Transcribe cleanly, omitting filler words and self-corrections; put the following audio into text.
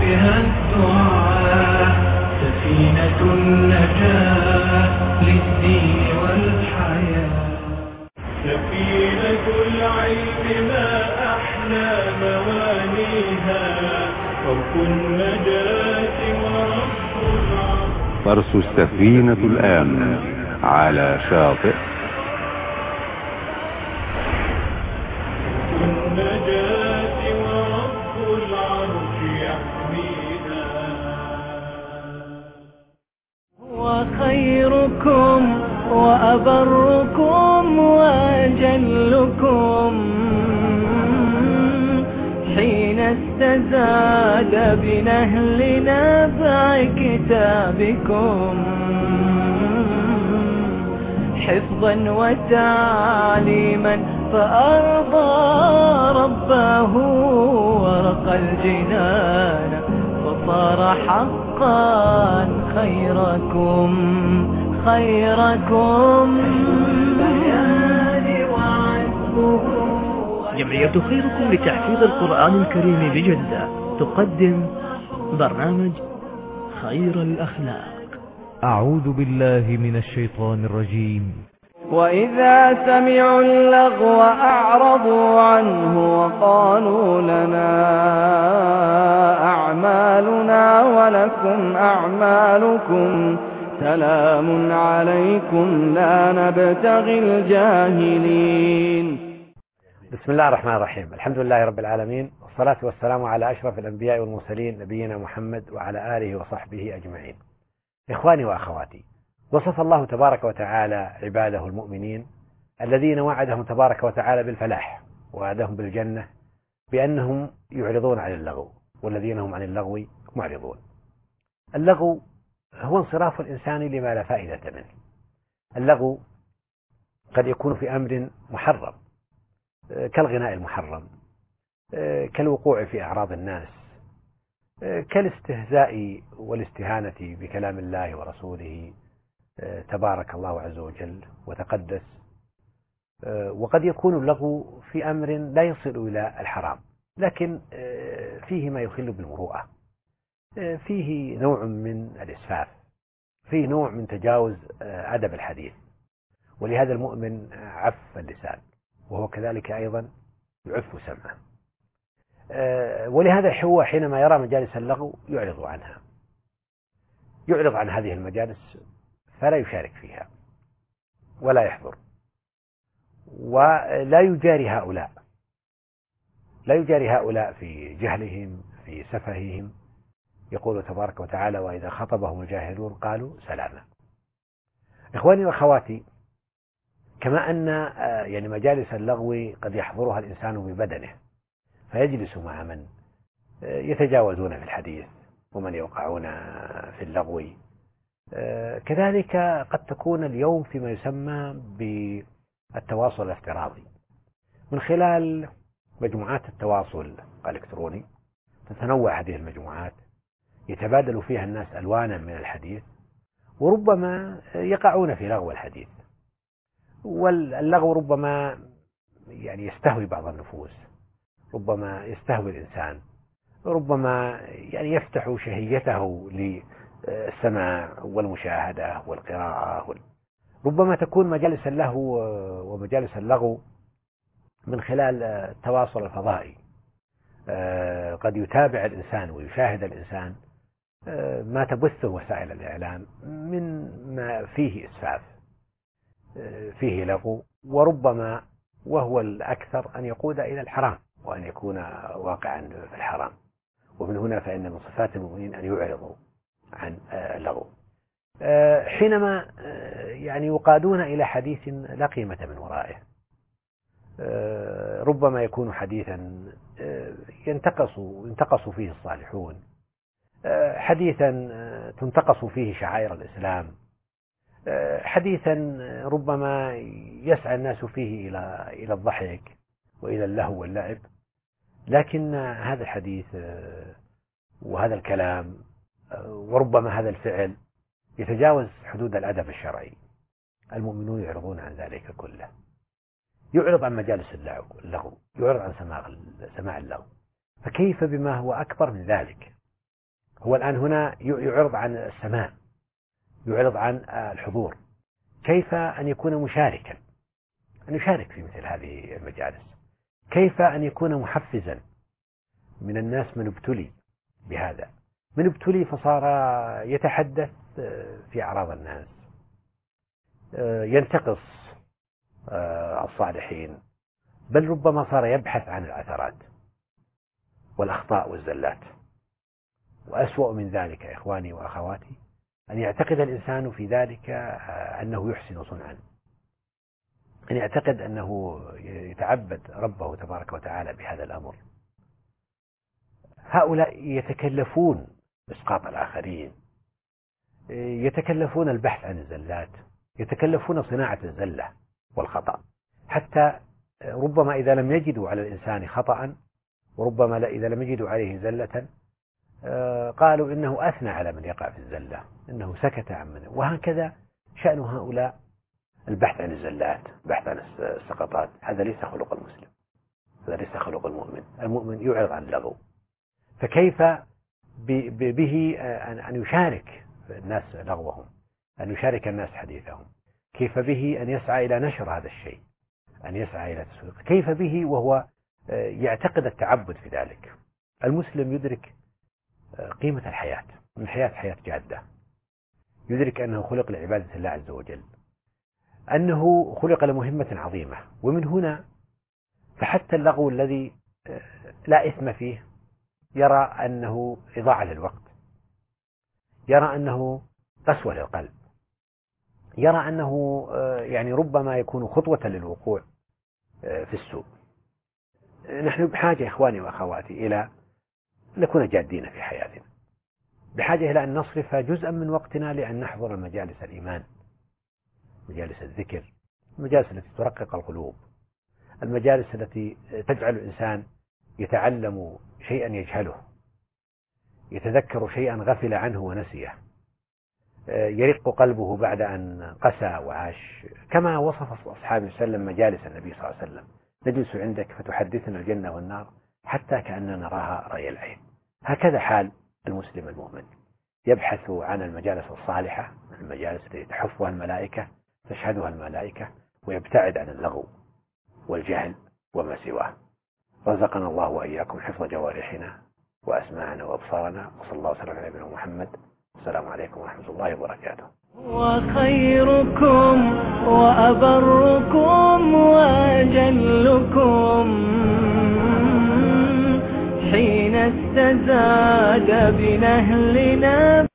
فيها الدعاء سفينة النجاة للدين والحياة. سفينة العلم ما أحلى موانيها رب النجاة ورب العرش. ترسو السفينة الآن على شاطئ النجاة ورب العرش يحميها. وخيركم وأبركم وأجلكم حين استزاد بنهل نبع كتابكم حفظا وتعليما فأرضى ربه ورقى الجنان فصار حقا خيركم جمعية خيركم لتحفيظ القرآن الكريم بجدة تقدم برنامج خير الأخلاق. أعوذ بالله من الشيطان الرجيم. وإذا سمعوا اللغو أعرضوا عنه وقالوا لنا أعمالنا ولكم أعمالكم سلام عليكم لا نبتغي الجاهلين. بسم الله الرحمن الرحيم. الحمد لله رب العالمين، والصلاة والسلام على أشرف الأنبياء والمرسلين نبينا محمد وعلى آله وصحبه أجمعين. إخواني وأخواتي، وصف الله تبارك وتعالى عباده المؤمنين الذين وعدهم تبارك وتعالى بالفلاح ووعدهم بالجنة بأنهم يعرضون عن اللغو، والذين هم عن اللغو معرضون. اللغو هو انصراف الإنسان لما لا فائدة منه. اللغو قد يكون في أمر محرم كالغناء المحرم، كالوقوع في أعراض الناس، كالاستهزاء والاستهانة بكلام الله ورسوله تبارك الله عز وجل وتقدس. وقد يكون اللغو في أمر لا يصل إلى الحرام لكن فيه ما يخل بالمروءة، فيه نوع من الإسفاف، فيه نوع من تجاوز أدب الحديث، ولهذا المؤمن عف اللسان، وهو كذلك أيضا يعف سمعه. ولهذا هو حينما يرى مجالس اللغو يعرض عنها، يعرض عن هذه المجالس فلا يشارك فيها ولا يحضر، ولا يجاري هؤلاء، لا يجاري هؤلاء في جهلهم في سفههم. يقول تبارك وتعالى: وإذا خطبهم الجاهلون قالوا سلاما. إخواني وأخواتي، كما أن يعني مجالس اللغو قد يحضرها الإنسان ببدنه فيجلس مع من يتجاوزون في الحديث ومن يوقعون في اللغو، كذلك قد تكون اليوم فيما يسمى بالتواصل الافتراضي من خلال مجموعات التواصل الإلكتروني. تتنوع هذه المجموعات، يتبادل فيها الناس ألوانا من الحديث، وربما يقعون في لغو الحديث. واللغو ربما يعني يستهوي بعض النفوس، ربما يستهوي الإنسان، ربما يعني يفتح شهيته للسماع والمشاهدة والقراءة. ربما تكون مجالس اللهو ومجالس اللغو من خلال التواصل الفضائي. قد يتابع الإنسان ويشاهد الإنسان ما تبثه وسائل الإعلام من ما فيه إسفاف، فيه لغو، وربما وهو الأكثر أن يقود إلى الحرام وأن يكون واقعا في الحرام. ومن هنا فإن من صفات المؤمنين أن يعرضوا عن اللغو. حينما يعني يقادون إلى حديث لا قيمة من ورائه، ربما يكون حديثا ينتقص فيه الصالحون، حديثا تنتقص فيه شعائر الإسلام، حديثا ربما يسعى الناس فيه إلى الضحك وإلى اللهو واللعب، لكن هذا الحديث وهذا الكلام وربما هذا الفعل يتجاوز حدود الأدب الشرعي. المؤمنون يعرضون عن ذلك كله. يعرض عن مجالس اللغو، يعرض عن سماع اللغو، فكيف بما هو أكبر من ذلك؟ هو الآن هنا يعرض عن السماع، يعرض عن الحضور، كيف أن يكون مشاركا، أن يشارك في مثل هذه المجالس، كيف أن يكون محفزا من الناس من ابتلي بهذا، من ابتلي فصار يتحدث في أعراض الناس، ينتقص الصالحين، بل ربما صار يبحث عن العثرات والأخطاء والزلات. وأسوأ من ذلك إخواني وأخواتي أن يعتقد الإنسان في ذلك أنه يحسن صنعا، أن يعتقد أنه يتعبد ربه تبارك وتعالى بهذا الأمر. هؤلاء يتكلفون إسقاط الآخرين، يتكلفون البحث عن الزلات، يتكلفون صناعة الزلة والخطأ، حتى ربما إذا لم يجدوا على الإنسان خطأ، وربما إذا لم يجدوا عليه زلة، قالوا إنه أثنى على من يقع في الزلة، إنه سكت عن منه. وهكذا شأن هؤلاء البحث عن الزلات، البحث عن السقطات. هذا ليس خلق المسلم، هذا ليس خلق المؤمن. المؤمن يعرض عن اللغو. فكيف به أن يشارك الناس لغوهم، أن يشارك الناس حديثهم، كيف به أن يسعى إلى نشر هذا الشيء، أن يسعى إلى تسويقه، كيف به وهو يعتقد التعبد في ذلك. المسلم يدرك قيمة الحياة، من الحياة حياة جادة، يدرك أنه خلق لعبادة الله عز وجل، أنه خلق لمهمة عظيمة. ومن هنا فحتى اللغو الذي لا إثم فيه يرى أنه إضاعة للوقت، يرى أنه قسوة للقلب، يرى أنه يعني ربما يكون خطوة للوقوع في السوء. نحن بحاجة إخواني وأخواتي إلى أن نكون جادين في حياتنا، بحاجة إلى أن نصرف جزءا من وقتنا لأن نحضر مجالس الإيمان، مجالس الذكر، المجالس التي ترقق القلوب، المجالس التي تجعل الإنسان يتعلم شيئا يجهله، يتذكر شيئا غفل عنه ونسيه، يرق قلبه بعد أن قسى وعاش، كما وصف أصحابه وسلم مجالس النبي صلى الله عليه وسلم: نجلس عندك فتحدثنا الجنة والنار حتى كأننا نراها رأي العين. هكذا حال المسلم المؤمن، يبحث عن المجالس الصالحة، المجالس التي تحفها الملائكة، تشهدها الملائكة، ويبتعد عن اللغو والجهل وما سواه. رزقنا الله وإياكم حفظ جوارحنا وأسماعنا وأبصارنا، وصلى الله وسلم على نبينا محمد. السلام عليكم ورحمة الله وبركاته. وخيركم وأبركم وأجلكم حين استزاد بنهلنا